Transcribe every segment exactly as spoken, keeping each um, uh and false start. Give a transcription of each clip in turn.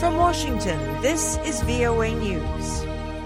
From Washington, this is V O A News.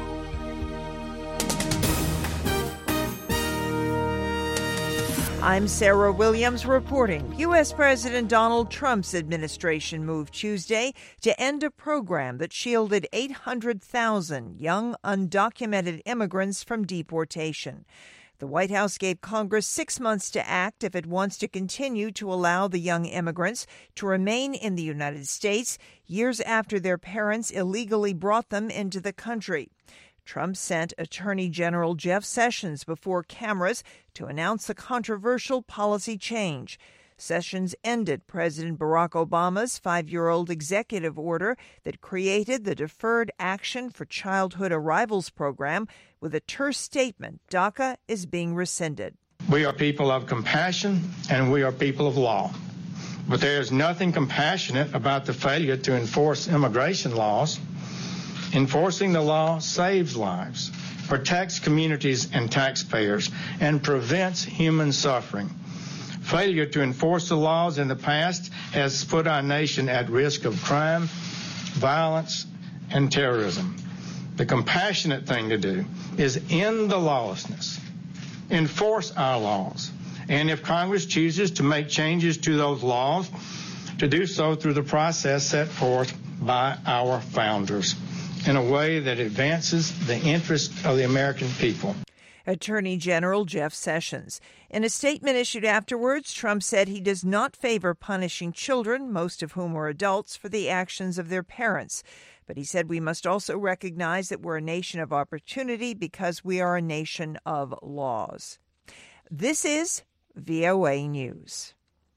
I'm Sarah Williams reporting. U S. President Donald Trump's administration moved Tuesday to end a program that shielded eight hundred thousand young undocumented immigrants from deportation. The White House gave Congress six months to act if it wants to continue to allow the young immigrants to remain in the United States years after their parents illegally brought them into the country. Trump sent Attorney General Jeff Sessions before cameras to announce the controversial policy change. Sessions ended President Barack Obama's five-year-old executive order that created the Deferred Action for Childhood Arrivals program with a terse statement: DACA is being rescinded. We are people of compassion and we are people of law. But there is nothing compassionate about the failure to enforce immigration laws. Enforcing the law saves lives, protects communities and taxpayers, and prevents human suffering. Failure to enforce the laws in the past has put our nation at risk of crime, violence, and terrorism. The compassionate thing to do is end the lawlessness, enforce our laws, and if Congress chooses to make changes to those laws, to do so through the process set forth by our founders, in a way that advances the interests of the American people. Attorney General Jeff Sessions. In a statement issued afterwards, Trump said he does not favor punishing children, most of whom are adults, for the actions of their parents. But he said we must also recognize that we're a nation of opportunity because we are a nation of laws. This is V O A News.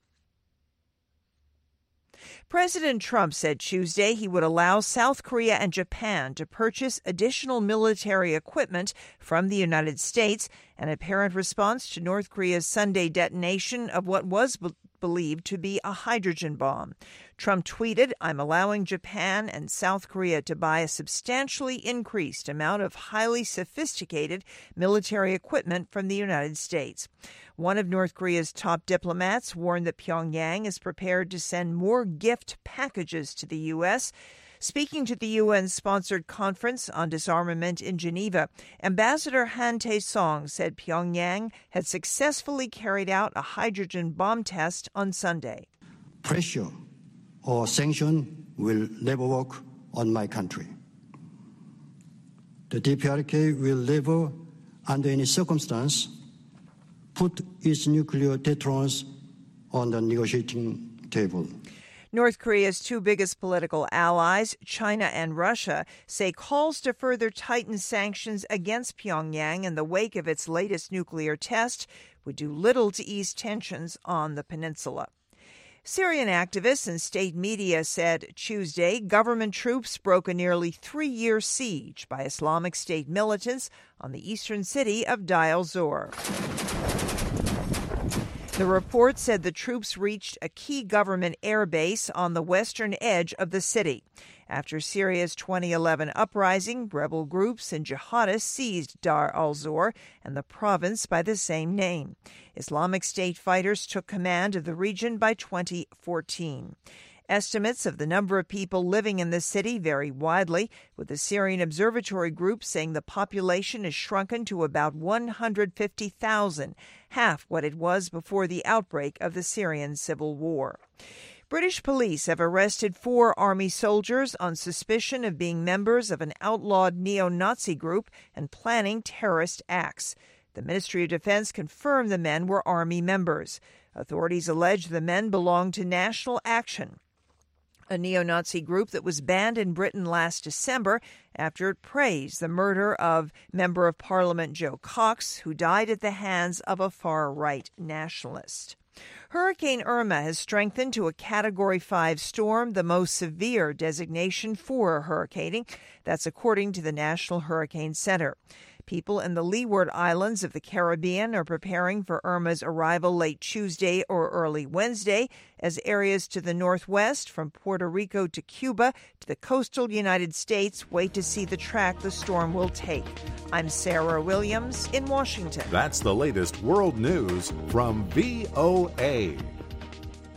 President Trump said Tuesday he would allow South Korea and Japan to purchase additional military equipment from the United States, an apparent response to North Korea's Sunday detonation of what was be- believed to be a hydrogen bomb. Trump tweeted, "I'm allowing Japan and South Korea to buy a substantially increased amount of highly sophisticated military equipment from the United States." One of North Korea's top diplomats warned that Pyongyang is prepared to send more gift packages to the U S. Speaking to the U N-sponsored conference on disarmament in Geneva, Ambassador Han Tae-song said Pyongyang had successfully carried out a hydrogen bomb test on Sunday. Pressure or sanction will never work on my country. The D P R K will never, under any circumstance, put its nuclear deterrence on the negotiating table. North Korea's two biggest political allies, China and Russia, say calls to further tighten sanctions against Pyongyang in the wake of its latest nuclear test would do little to ease tensions on the peninsula. Syrian activists and state media said Tuesday government troops broke a nearly three-year siege by Islamic State militants on the eastern city of Deir el-Zor. The report said the troops reached a key government air base on the western edge of the city. After Syria's twenty eleven uprising, rebel groups and jihadists seized Deir el-Zor and the province by the same name. Islamic State fighters took command of the region by twenty fourteen. Estimates of the number of people living in the city vary widely, with the Syrian Observatory Group saying the population has shrunken to about one hundred fifty thousand, half what it was before the outbreak of the Syrian civil war. British police have arrested four army soldiers on suspicion of being members of an outlawed neo-Nazi group and planning terrorist acts. The Ministry of Defense confirmed the men were army members. Authorities allege the men belonged to National Action, a neo-Nazi group that was banned in Britain last December after it praised the murder of Member of Parliament Joe Cox, who died at the hands of a far-right nationalist. Hurricane Irma has strengthened to a Category five storm, the most severe designation for a hurricane. That's according to the National Hurricane Center. People in the Leeward Islands of the Caribbean are preparing for Irma's arrival late Tuesday or early Wednesday, as areas to the northwest, from Puerto Rico to Cuba to the coastal United States, wait to see the track the storm will take. I'm Sarah Williams in Washington. That's the latest world news from V O A.